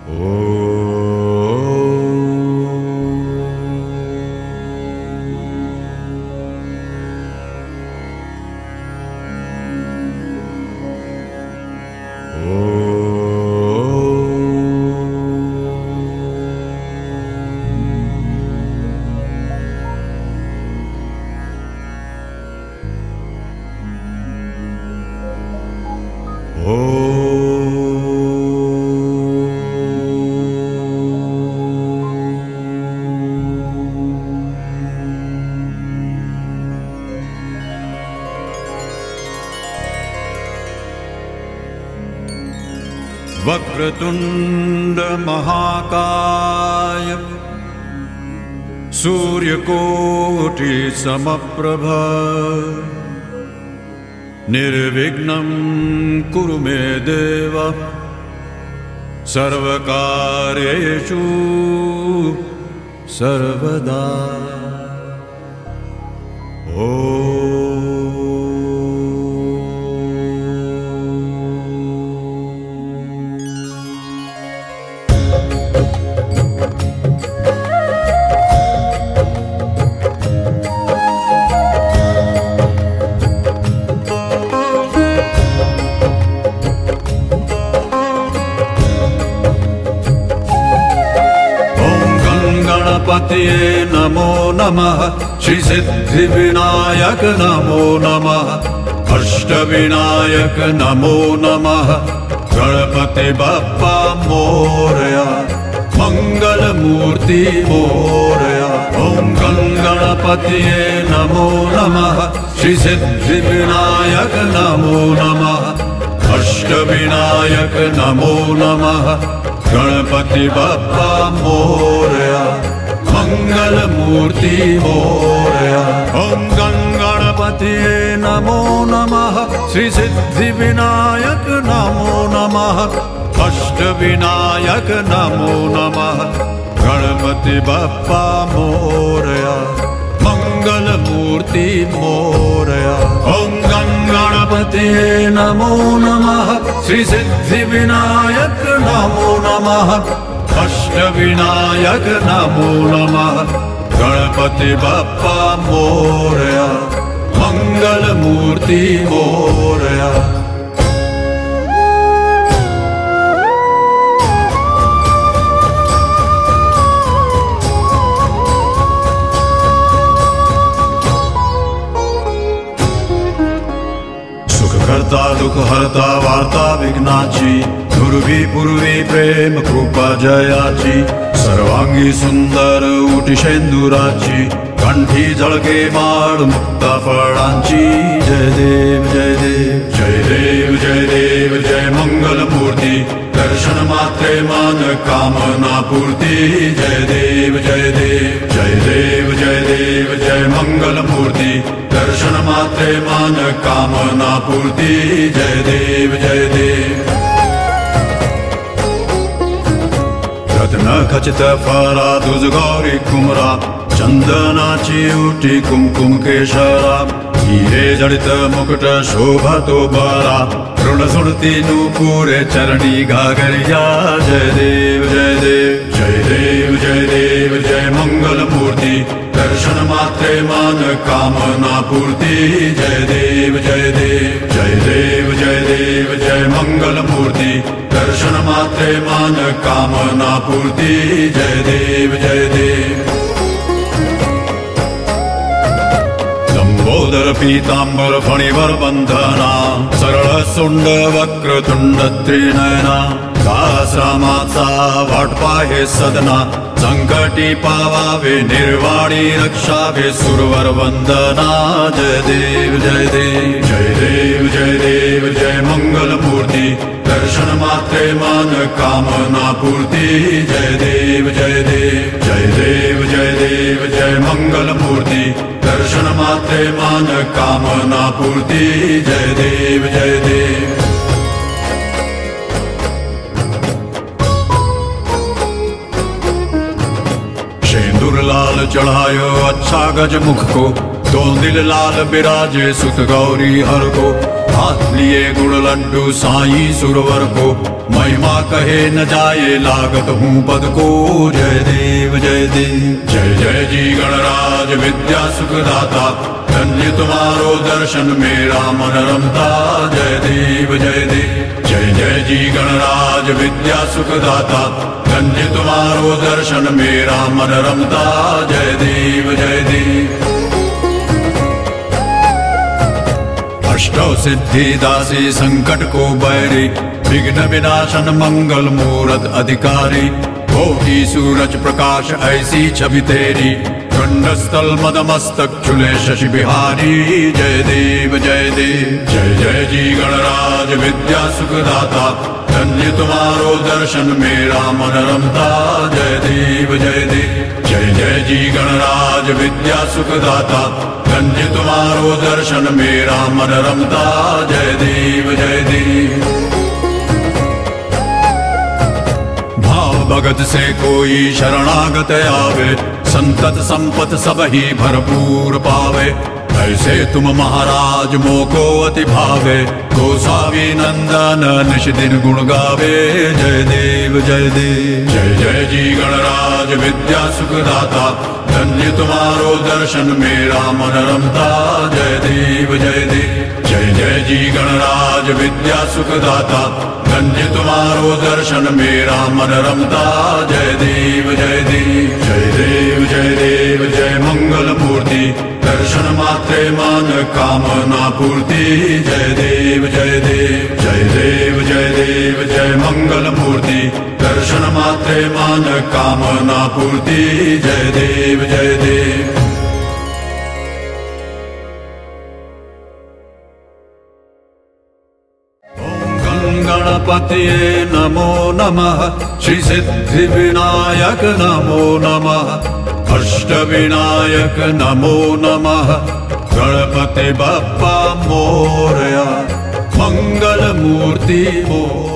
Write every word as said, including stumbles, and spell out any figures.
वक्रतुंड महाकाय सूर्यकोटि समप्रभ निर्विघ्नं कुरु मे देव सर्वकार्येषु सर्वदा। ओम गणपतिये नमो नमः, श्री सिद्धि विनायक नमो नमः, अष्टविनायक नमो नमः, गणपति बप्पा मोरया, मंगल मूर्ति मोरया। ओम गणपतिये नमो नमः, श्री सिद्धि विनायक नमो नमः, अष्टविनायक नमो नमः, गणपति बप्पा मोरया, मंगल मूर्ति मोरया। ओम गणपतिये नमो नमः, श्री सिद्धि विनायक नमो नमः, अष्ट विनायक नमो नमः, गणपति बप्पा मोरया, मंगल मूर्ति मोरया। ओम गणपतिये नमो नमः, श्री सिद्धि विनायक नमो नमः, अष्ट विनायक नमो नमः, गणपति बप्पा मोरया, मंगल मूर्ति मोरया। करता दुख हरता वार्ता विघ्नाची, दुर्वी पूर्वी प्रेम कृपा जयाची, सर्वांगी सुंदर उटी शेंदुराची, कंठी झळके माळ मुक्ता फळांची। जय देव जय देव जय देव जय देव जय मंगल मूर्ती, दर्शन मात्रे मान कामना पूर्ती। जय देव जय देव जय देव जय देव जय मंगल मूर्ती, दर्शन मात्रे मान कामना पूर्ति। जय देव जय देव। रत्न खचित फरा दुज गौरी कुमरा, चंदनाची उटी कुमकुम केशरा, हिरे जडित मुकुट शोभतो बरा, ऋण सुरती नूपुरे चरणी घागरिया। जय देव जय देव जय देव जय देव जय मंगल मूर्ति, दर्शन मात्रे मान कामना पूर्ति। जय देव जय देव जय देव जय देव जय मंगल मूर्ति, दर्शन मात्रे मान कामना पूर्ति। जय देव जय देव। लंबोदर पीतांबर फणिवर बंधना, सरळ सुंड वक्र तुंड त्रिनयना, दासरामाचा वाटपा हे सदना, संकटी पावावे निर्वाणी रक्षावे सुरवर वंदना। जय देव जय देव जय देव जय देव जय मंगल मूर्ति, दर्शन मात्रे मान कामना पूर्ति। जय देव जय देव जय देव जय देव जय मंगल मूर्ति, दर्शन मात्रे मान कामना पूर्ति। जय देव जय देव। लाल चढ़ायो अच्छा गज मुख को, दो दिल लाल बिराजे सुत गौरी हर को, हाथ लिए गुड़ लड्डू साई सुरवर को, महिमा कहे न जाए लागत हूँ पद को। जय देव जय देव जय जय जी गणराज विद्या सुखदाता, धन्य तुम्हारो दर्शन मेरा मन रमता। जय देव जय देव जय जय जी गणराज विद्या सुखदाता, धन्य तुम्हारो दर्शन मेरा मन रमता। जय देव जय देव अष्टौ सिद्धि दासी संकट को बैरी, विघ्न विनाशन मंगल मूरत अधिकारी। कोटि सूरज प्रकाश ऐसी छवि तेरी, खंडस्थल मदमस्तक चुले शशि बिहारी। जय देव जय देव जय जय जी गणराज विद्या सुखदाता, धन्य तुम्हारो दर्शन मेरा मन रमता। जय देव जय देव जय जय जी गणराज विद्या सुखदाता, धन्य तुम्हारो दर्शन मेरा मन रमता। जय देव जय देव भाव भगत से कोई शरणागत आवे, संतत संपत सब ही भरपूर पावे। ऐसे तुम महाराज मोको अति भावे, गोसावी नंदन निश दिन गुण गावे। जय देव जय देव जय जय जी गणराज विद्या सुखदाता, धन्य तुम्हारो दर्शन मेरा मन रमता। जय देव जय देव जय जय जी गणराज विद्या सुखदाता, धन्य तुम्हारो दर्शन मेरा मन रमता। जय देव जय देव जय देव जय देव जय मंगल मूर्ति, दर्शन मात्रे मान कामना पूर्ति। जय देव जय देव जय देव जय देव जय मंगल मूर्ति, दर्शन मात्रे मान कामना पूर्ति। जय देव जय देव गणपतिये नमो नमः, श्री सिद्धि विनायक नमो नमः, अष्ट विनायक नमो नमः। गणपति बप्पा मोरया, मंगल मूर्ति मोरया।